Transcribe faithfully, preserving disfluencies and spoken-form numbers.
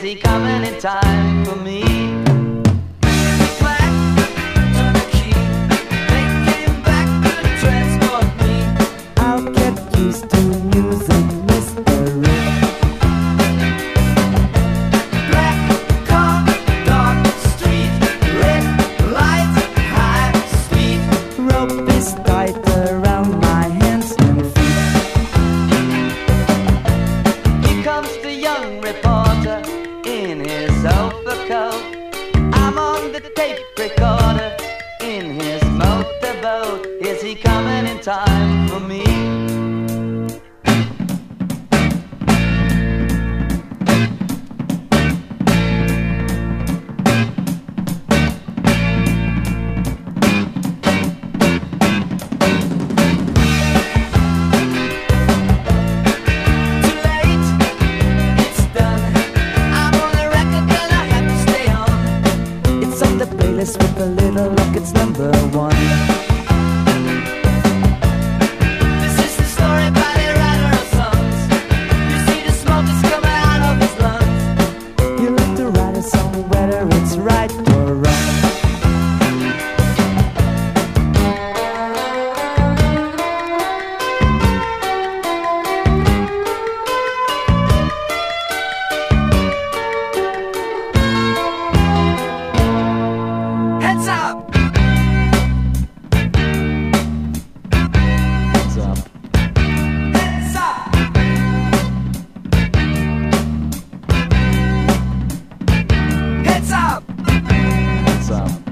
he coming in time for me? Back on the key, they came back to transport me. I'll get used to music mystery. Black car, dark street, red lights, high speed. Rope is tight around my hands and feet. Here comes the young reporter in his overcoat. I'm on the tape recorder in his motorboat. Is he coming in time for me? Too late, it's done. I'm on the record and I have to stay on. It's on the playlist with a little luck, it's number one. This is the story by the writer of songs. You see the smoke is coming out of his lungs. You like to write a song whether it's right or wrong. Heads up! Heads up. Heads up! Heads up! Heads up.